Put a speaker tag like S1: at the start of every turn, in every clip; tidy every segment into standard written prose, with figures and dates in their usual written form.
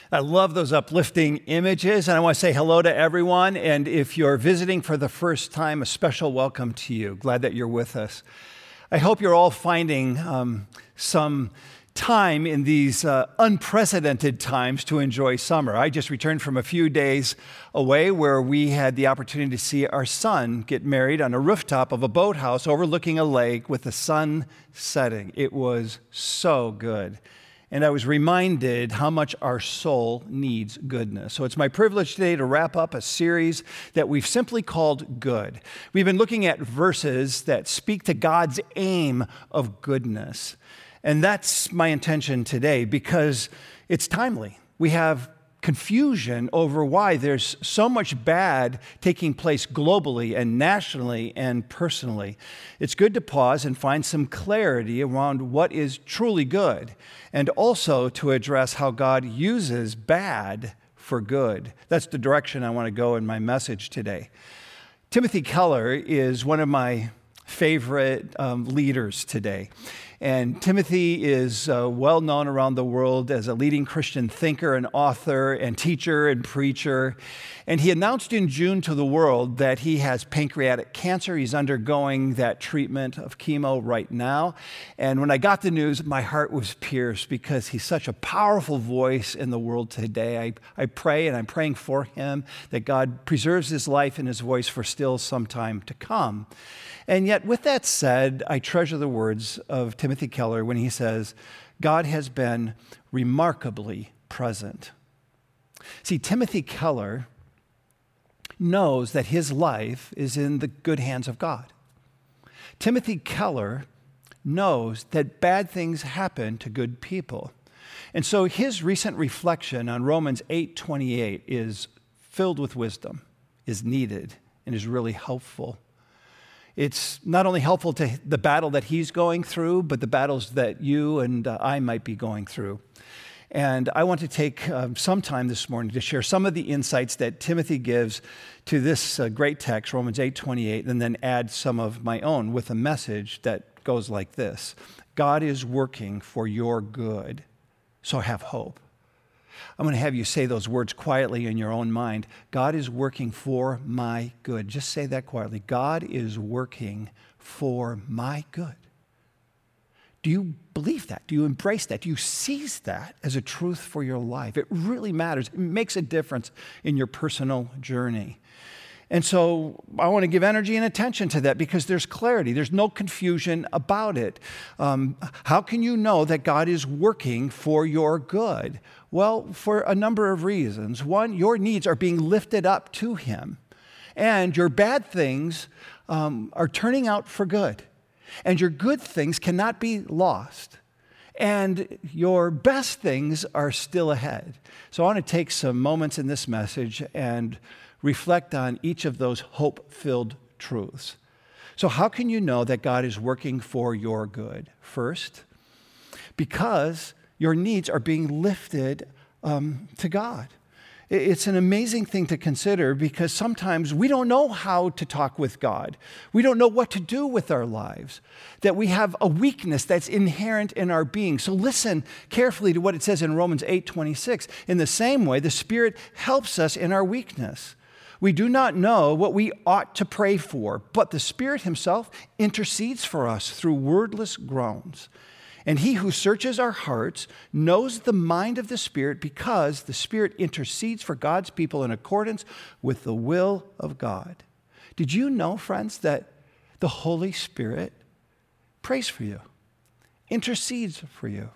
S1: I love those uplifting images, and I want to say hello to everyone. And if you're visiting for the first time, a special welcome to you. Glad that you're with us. I hope you're all finding some time in these unprecedented times to enjoy summer. I just returned from a few days away where we had the opportunity to see our son get married on a rooftop of a boathouse overlooking a lake with the sun setting. It was so good. And I was reminded how much our soul needs goodness. So it's my privilege today to wrap up a series that we've simply called Good. We've been looking at verses that speak to God's aim of goodness. And that's my intention today because it's timely. We have confusion over why there's so much bad taking place globally and nationally and personally. It's good to pause and find some clarity around what is truly good, and also to address how God uses bad for good. That's the direction I want to go in my message today. Timothy Keller is one of my favorite leaders today. And Timothy is well known around the world as a leading Christian thinker and author and teacher and preacher. And he announced in June to the world that he has pancreatic cancer. He's undergoing that treatment of chemo right now. And when I got the news, my heart was pierced because he's such a powerful voice in the world today. I pray, and I'm praying for him, that God preserves his life and his voice for still some time to come. And yet, with that said, I treasure the words of Timothy Keller when he says, God has been remarkably present. See, Timothy Keller knows that his life is in the good hands of God. Timothy Keller knows that bad things happen to good people. And so his recent reflection on Romans 8:28 is filled with wisdom, is needed, and is really helpful. It's not only helpful to the battle that he's going through, but the battles that you and I might be going through. And I want to take some time this morning to share some of the insights that Timothy gives to this great text, Romans 8:28, and then add some of my own with a message that goes like this. God is working for your good, so have hope. I'm going to have you say those words quietly in your own mind. God is working for my good. Just say that quietly. God is working for my good. Do you believe that? Do you embrace that? Do you seize that as a truth for your life? It really matters. It makes a difference in your personal journey. And so I want to give energy and attention to that because there's clarity. There's no confusion about it. How can you know that God is working for your good? Well, for a number of reasons. One, your needs are being lifted up to Him. And your bad things are turning out for good. And your good things cannot be lost. And your best things are still ahead. So I want to take some moments in this message and reflect on each of those hope-filled truths. So how can you know that God is working for your good? First, because your needs are being lifted to God. It's an amazing thing to consider because sometimes we don't know how to talk with God. We don't know what to do with our lives, that we have a weakness that's inherent in our being. So listen carefully to what it says in Romans 8:26. In the same way, the Spirit helps us in our weakness. We do not know what we ought to pray for, but the Spirit Himself intercedes for us through wordless groans. And He who searches our hearts knows the mind of the Spirit because the Spirit intercedes for God's people in accordance with the will of God. Did you know, friends, that the Holy Spirit prays for you, intercedes for you?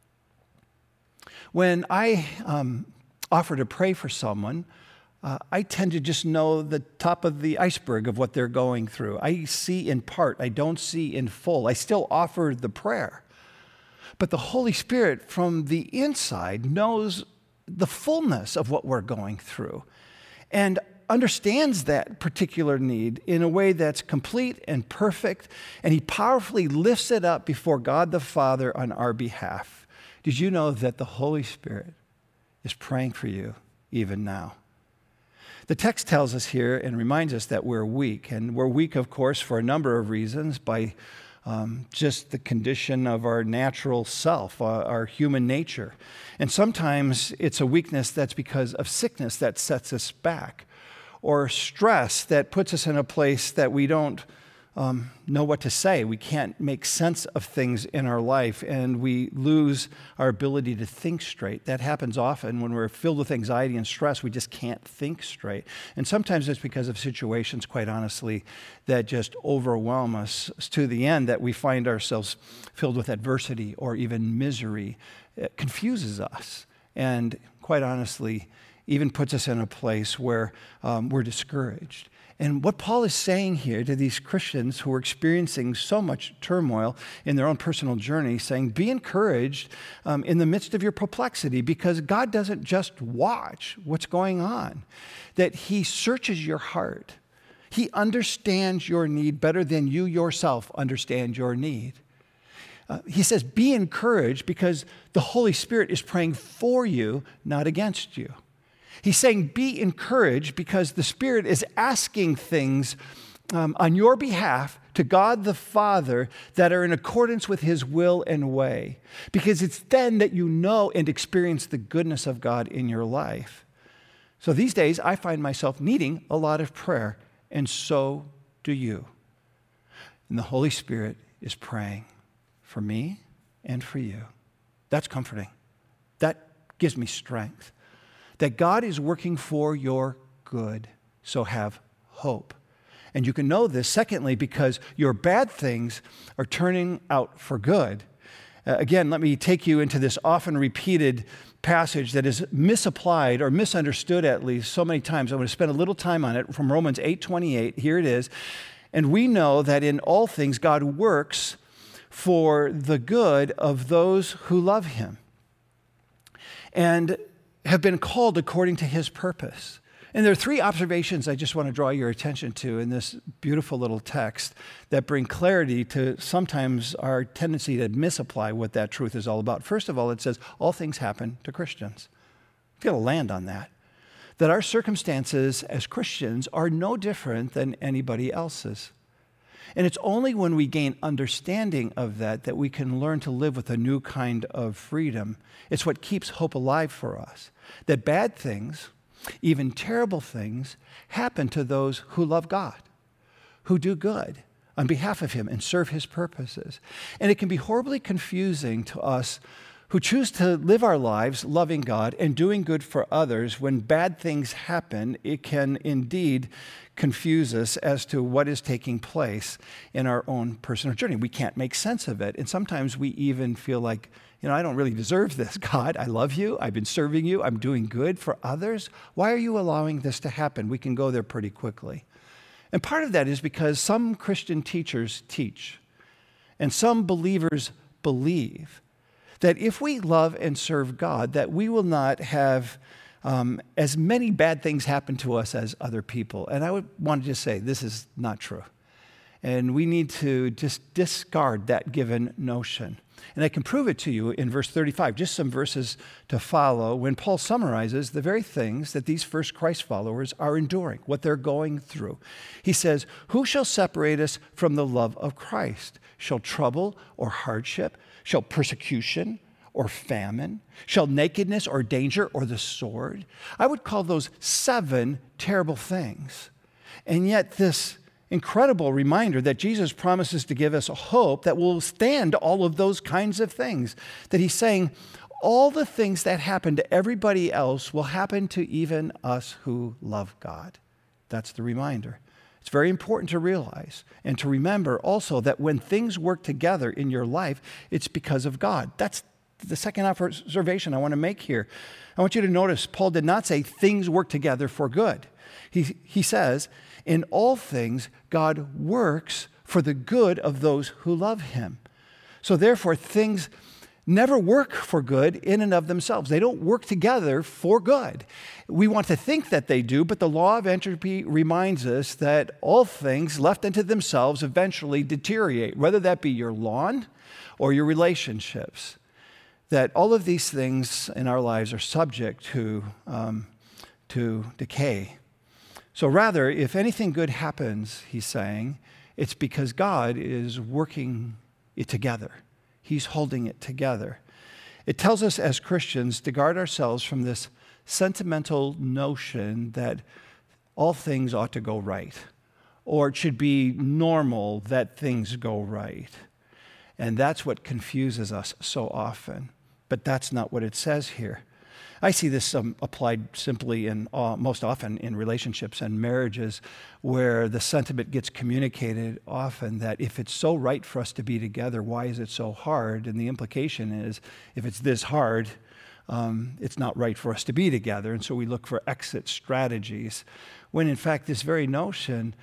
S1: When I offer to pray for someone, I tend to just know the top of the iceberg of what they're going through. I see in part, I don't see in full. I still offer the prayer. But the Holy Spirit from the inside knows the fullness of what we're going through and understands that particular need in a way that's complete and perfect, and He powerfully lifts it up before God the Father on our behalf. Did you know that the Holy Spirit is praying for you even now? The text tells us here and reminds us that we're weak, and we're weak, of course, for a number of reasons. By just the condition of our natural self, our human nature. And sometimes it's a weakness that's because of sickness that sets us back, or stress that puts us in a place that we don't know what to say. We can't make sense of things in our life, and we lose our ability to think straight. That happens often when we're filled with anxiety and stress. We just can't think straight. And sometimes it's because of situations, quite honestly, that just overwhelm us to the end that we find ourselves filled with adversity or even misery. It confuses us, and quite honestly, even puts us in a place where we're discouraged. And what Paul is saying here to these Christians who are experiencing so much turmoil in their own personal journey, saying, be encouraged in the midst of your perplexity, because God doesn't just watch what's going on, that he searches your heart. He understands your need better than you yourself understand your need. He says, be encouraged because the Holy Spirit is praying for you, not against you. He's saying, be encouraged because the Spirit is asking things on your behalf to God the Father that are in accordance with his will and way. Because it's then that you know and experience the goodness of God in your life. So these days, I find myself needing a lot of prayer, and so do you. And the Holy Spirit is praying for me and for you. That's comforting. That gives me strength. That God is working for your good, so have hope. And you can know this, secondly, because your bad things are turning out for good. Again, let me take you into this often repeated passage that is misapplied or misunderstood at least so many times. I'm going to spend a little time on it from Romans 8:28. Here it is. And we know that in all things God works for the good of those who love him and have been called according to his purpose. And there are three observations I just want to draw your attention to in this beautiful little text that bring clarity to sometimes our tendency to misapply what that truth is all about. First of all, it says all things happen to Christians. We've got to land on that. That our circumstances as Christians are no different than anybody else's. And it's only when we gain understanding of that that we can learn to live with a new kind of freedom. It's what keeps hope alive for us. That bad things, even terrible things, happen to those who love God, who do good on behalf of him and serve his purposes. And it can be horribly confusing to us who choose to live our lives loving God and doing good for others. When bad things happen, it can indeed confuse us as to what is taking place in our own personal journey. We can't make sense of it. And sometimes we even feel like, I don't really deserve this. God, I love you. I've been serving you. I'm doing good for others. Why are you allowing this to happen? We can go there pretty quickly. And part of that is because some Christian teachers teach, and some believers believe, that if we love and serve God, that we will not have as many bad things happen to us as other people. And I would want to just say, this is not true. And we need to just discard that given notion. And I can prove it to you in verse 35, just some verses to follow, when Paul summarizes the very things that these first Christ followers are enduring, what they're going through. He says, who shall separate us from the love of Christ? Shall trouble or hardship? Shall persecution or famine? Shall nakedness or danger or the sword? I would call those 7 terrible things. And yet this incredible reminder that Jesus promises to give us a hope that will stand all of those kinds of things. That he's saying all the things that happen to everybody else will happen to even us who love God. That's the reminder. It's very important to realize and to remember also that when things work together in your life, it's because of God. That's the second observation I want to make here. I want you to notice Paul did not say things work together for good. He says, in all things, God works for the good of those who love him. So therefore, things never work for good in and of themselves. They don't work together for good. We want to think that they do, but the law of entropy reminds us that all things left unto themselves eventually deteriorate, whether that be your lawn or your relationships. That all of these things in our lives are subject to decay. So rather, if anything good happens, he's saying, it's because God is working it together. He's holding it together. It tells us as Christians to guard ourselves from this sentimental notion that all things ought to go right, or it should be normal that things go right. And that's what confuses us so often. But that's not what it says here. I see this applied simply in most often in relationships and marriages, where the sentiment gets communicated often that if it's so right for us to be together, why is it so hard? And the implication is, if it's this hard, it's not right for us to be together. And so we look for exit strategies, when in fact this very notion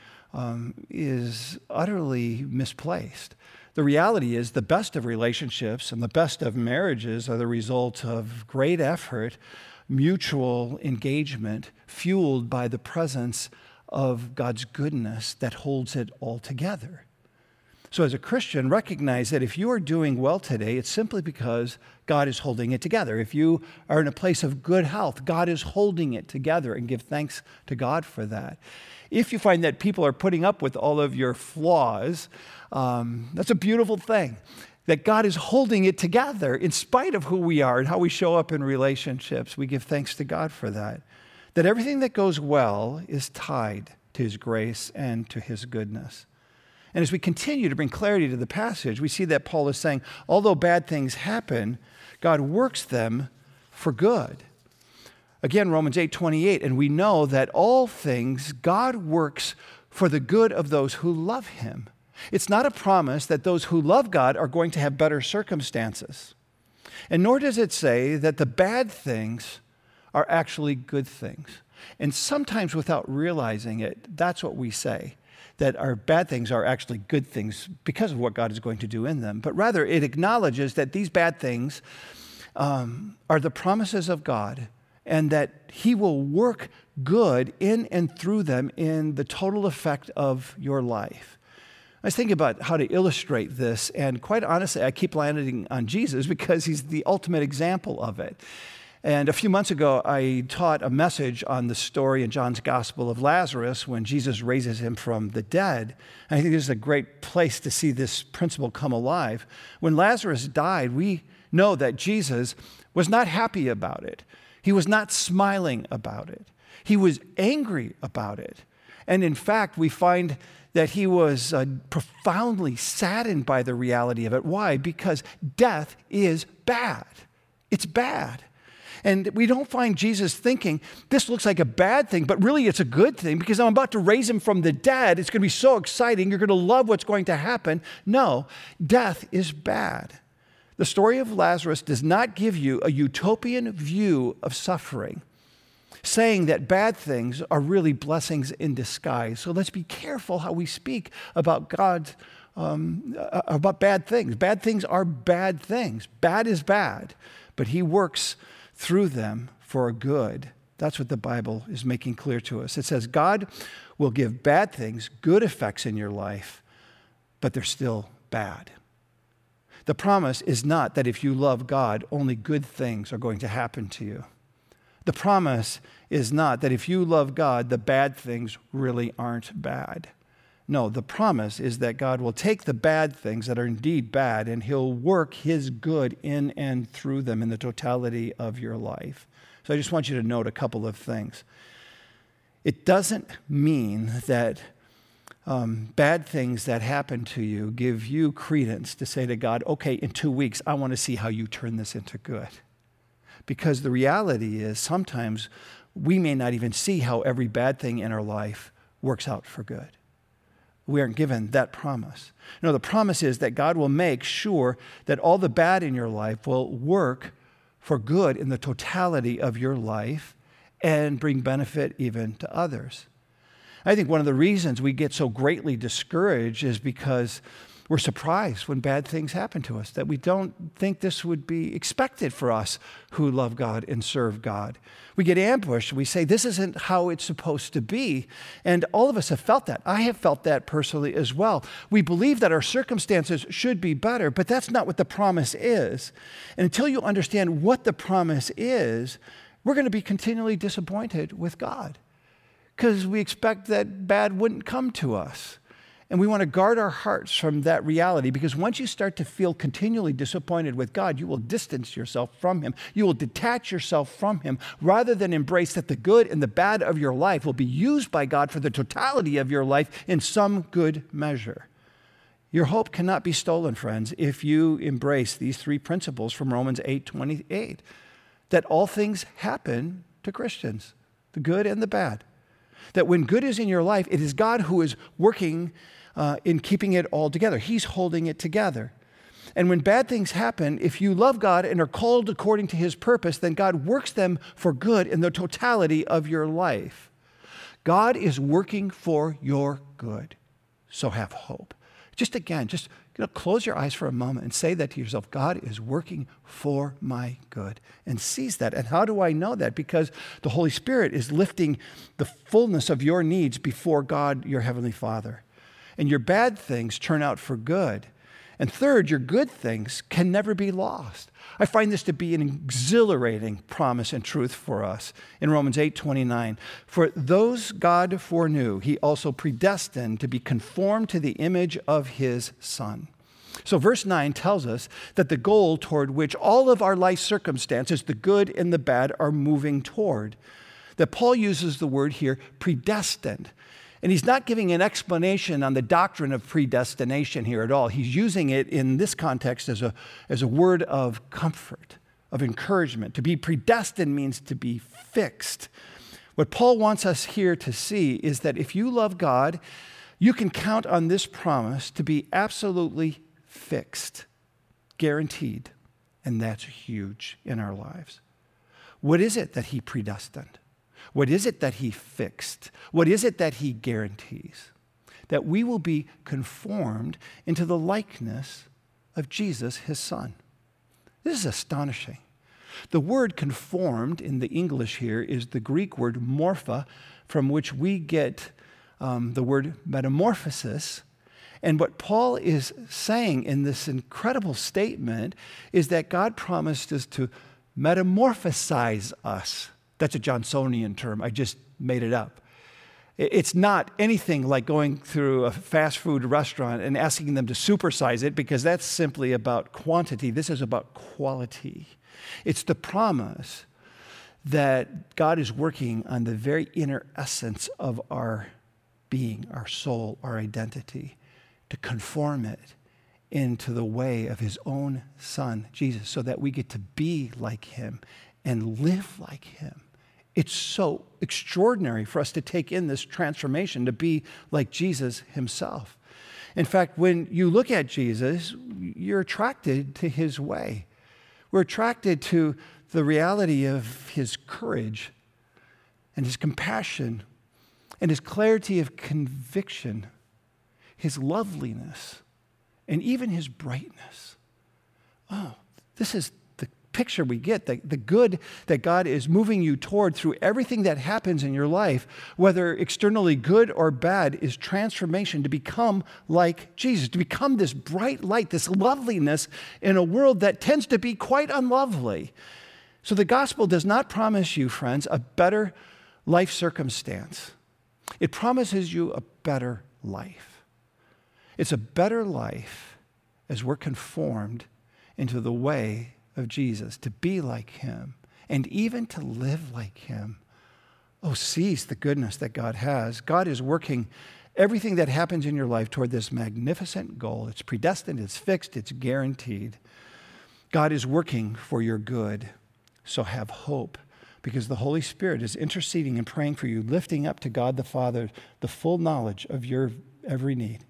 S1: is utterly misplaced. The reality is the best of relationships and the best of marriages are the result of great effort, mutual engagement, fueled by the presence of God's goodness that holds it all together. So as a Christian, recognize that if you are doing well today, it's simply because God is holding it together. If you are in a place of good health, God is holding it together, and give thanks to God for that. If you find that people are putting up with all of your flaws, that's a beautiful thing, that God is holding it together in spite of who we are and how we show up in relationships. We give thanks to God for that. That everything that goes well is tied to His grace and to His goodness. And as we continue to bring clarity to the passage, we see that Paul is saying, although bad things happen, God works them for good. Again, Romans 8:28, and we know that all things God works for the good of those who love Him. It's not a promise that those who love God are going to have better circumstances. And nor does it say that the bad things are actually good things. And sometimes without realizing it, that's what we say, that our bad things are actually good things because of what God is going to do in them. But rather, it acknowledges that these bad things are the promises of God, and that He will work good in and through them in the total effect of your life. I was thinking about how to illustrate this, and quite honestly, I keep landing on Jesus because He's the ultimate example of it. And a few months ago, I taught a message on the story in John's Gospel of Lazarus when Jesus raises him from the dead. And I think this is a great place to see this principle come alive. When Lazarus died, we know that Jesus was not happy about it. He was not smiling about it. He was angry about it. And in fact, we find that he was profoundly saddened by the reality of it. Why? Because death is bad. It's bad. And we don't find Jesus thinking, this looks like a bad thing, but really it's a good thing because I'm about to raise him from the dead. It's going to be so exciting. You're going to love what's going to happen. No, death is bad. The story of Lazarus does not give you a utopian view of suffering, saying that bad things are really blessings in disguise. So let's be careful how we speak about God, about bad things. Bad things are bad things. Bad is bad, but He works through them for a good. That's what the Bible is making clear to us. It says God will give bad things good effects in your life, but they're still bad. The promise is not that if you love God, only good things are going to happen to you. The promise is not that if you love God, the bad things really aren't bad. No, the promise is that God will take the bad things that are indeed bad and He'll work His good in and through them in the totality of your life. So I just want you to note a couple of things. It doesn't mean that bad things that happen to you give you credence to say to God, okay, in 2 weeks, I want to see how you turn this into good. Because the reality is sometimes we may not even see how every bad thing in our life works out for good. We aren't given that promise. No, the promise is that God will make sure that all the bad in your life will work for good in the totality of your life and bring benefit even to others. I think one of the reasons we get so greatly discouraged is because we're surprised when bad things happen to us, that we don't think this would be expected for us who love God and serve God. We get ambushed. We say, this isn't how it's supposed to be. And all of us have felt that. I have felt that personally as well. We believe that our circumstances should be better, but that's not what the promise is. And until you understand what the promise is, we're going to be continually disappointed with God because we expect that bad wouldn't come to us. And we want to guard our hearts from that reality, because once you start to feel continually disappointed with God, you will distance yourself from him. You will detach yourself from him rather than embrace that the good and the bad of your life will be used by God for the totality of your life in some good measure. Your hope cannot be stolen, friends, if you embrace these three principles from Romans 8:28, that all things happen to Christians, the good and the bad. That when good is in your life, it is God who is working in keeping it all together. He's holding it together. And when bad things happen, if you love God and are called according to his purpose, then God works them for good in the totality of your life. God is working for your good. So have hope. Just close your eyes for a moment and say that to yourself. God is working for my good, and seize that. And how do I know that? Because the Holy Spirit is lifting the fullness of your needs before God, your Heavenly Father. And your bad things turn out for good. And third, your good things can never be lost. I find this to be an exhilarating promise and truth for us in Romans 8:29. For those God foreknew, he also predestined to be conformed to the image of his Son. So verse 9 tells us that the goal toward which all of our life circumstances, the good and the bad, are moving toward. That Paul uses the word here, predestined. And he's not giving an explanation on the doctrine of predestination here at all. He's using it in this context as a word of comfort, of encouragement. To be predestined means to be fixed. What Paul wants us here to see is that if you love God, you can count on this promise to be absolutely fixed, guaranteed. And that's huge in our lives. What is it that he predestined? What is it that he fixed? What is it that he guarantees? That we will be conformed into the likeness of Jesus, his Son. This is astonishing. The word conformed in the English here is the Greek word morpha, from which we get the word metamorphosis. And what Paul is saying in this incredible statement is that God promised us to metamorphosize us. That's a Johnsonian term. I just made it up. It's not anything like going through a fast food restaurant and asking them to supersize it, because that's simply about quantity. This is about quality. It's the promise that God is working on the very inner essence of our being, our soul, our identity, to conform it into the way of his own Son, Jesus, so that we get to be like him and live like him. It's so extraordinary for us to take in this transformation, to be like Jesus himself. In fact, when you look at Jesus, you're attracted to his way. We're attracted to the reality of his courage and his compassion and his clarity of conviction, his loveliness, and even his brightness. Oh, this is the picture we get, the good that God is moving you toward through everything that happens in your life, whether externally good or bad, is transformation to become like Jesus, to become this bright light, this loveliness in a world that tends to be quite unlovely. So the gospel does not promise you, friends, a better life circumstance. It promises you a better life. It's a better life as we're conformed into the way of Jesus, to be like him, and even to live like him. Oh, seize the goodness that God has. God is working everything that happens in your life toward this magnificent goal. It's predestined, it's fixed, it's guaranteed. God is working for your good, so have hope, because the Holy Spirit is interceding and praying for you, lifting up to God the Father the full knowledge of your every need.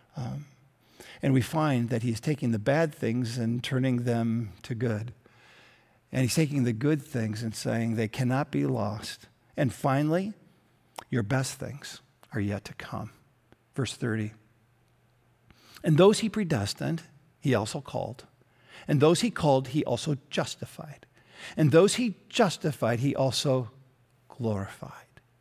S1: And we find that he's taking the bad things and turning them to good. And he's taking the good things and saying they cannot be lost. And finally, your best things are yet to come. Verse 30. And those he predestined, he also called. And those he called, he also justified. And those he justified, he also glorified.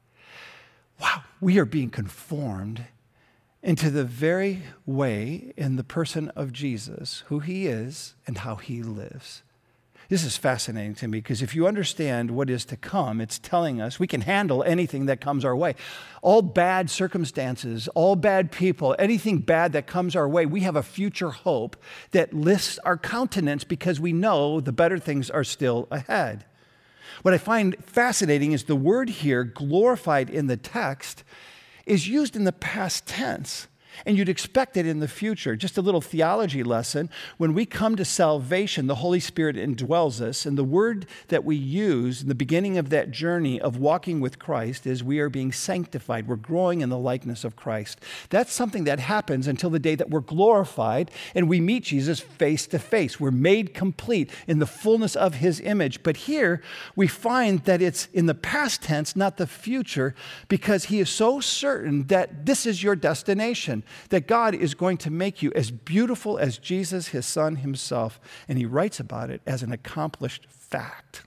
S1: Wow, we are being conformed into the very way in the person of Jesus, who he is and how he lives. This is fascinating to me because if you understand what is to come, it's telling us we can handle anything that comes our way. All bad circumstances, all bad people, anything bad that comes our way, we have a future hope that lifts our countenance because we know the better things are still ahead. What I find fascinating is the word here, glorified in the text, is used in the past tense. And you'd expect it in the future. Just a little theology lesson. When we come to salvation, the Holy Spirit indwells us. And the word that we use in the beginning of that journey of walking with Christ is we are being sanctified. We're growing in the likeness of Christ. That's something that happens until the day that we're glorified and we meet Jesus face to face. We're made complete in the fullness of his image. But here we find that it's in the past tense, not the future, because he is so certain that this is your destination. That God is going to make you as beautiful as Jesus, his son himself. And he writes about it as an accomplished fact.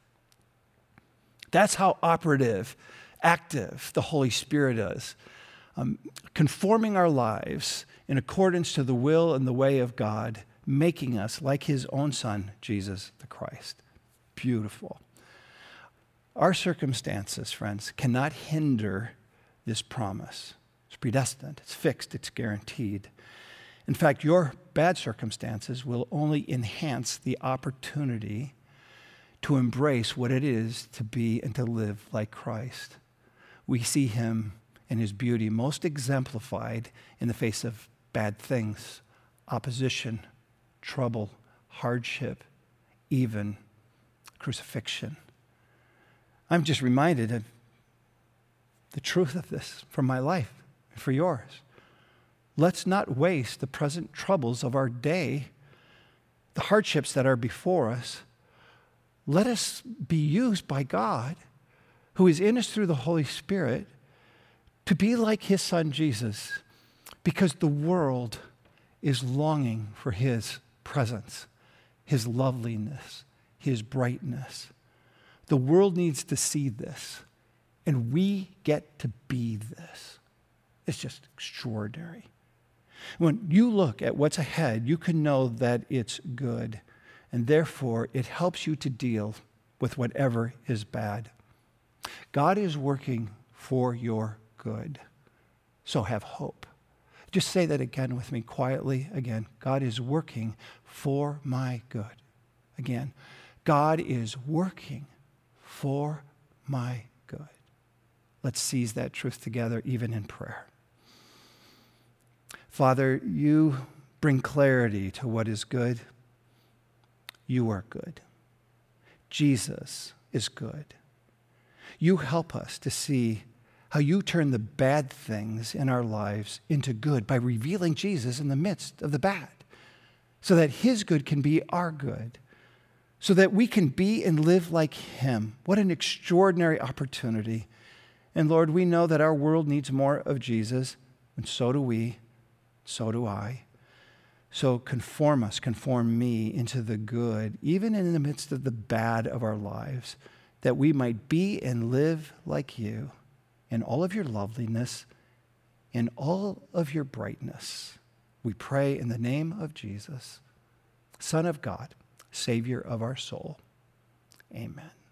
S1: That's how operative, active the Holy Spirit is. Conforming our lives in accordance to the will and the way of God, making us like his own son, Jesus the Christ. Beautiful. Our circumstances, friends, cannot hinder this promise. It's predestined, it's fixed, it's guaranteed. In fact, your bad circumstances will only enhance the opportunity to embrace what it is to be and to live like Christ. We see him and his beauty most exemplified in the face of bad things, opposition, trouble, hardship, even crucifixion. I'm just reminded of the truth of this from my life. For yours. Let's not waste the present troubles of our day, the hardships that are before us. Let us be used by God, who is in us through the Holy Spirit, to be like his son Jesus, because the world is longing for his presence, his loveliness, his brightness. The world needs to see this, and we get to be this. It's just extraordinary. When you look at what's ahead, you can know that it's good, and therefore it helps you to deal with whatever is bad. God is working for your good, so have hope. Just say that again with me quietly again. God is working for my good. Again, God is working for my good. Let's seize that truth together, even in prayer. Father, you bring clarity to what is good. You are good. Jesus is good. You help us to see how you turn the bad things in our lives into good by revealing Jesus in the midst of the bad, so that his good can be our good, so that we can be and live like him. What an extraordinary opportunity. And Lord, we know that our world needs more of Jesus, and so do we. So do I. So conform me into the good, even in the midst of the bad of our lives, that we might be and live like you in all of your loveliness, in all of your brightness. We pray in the name of Jesus, Son of God, Savior of our soul. Amen.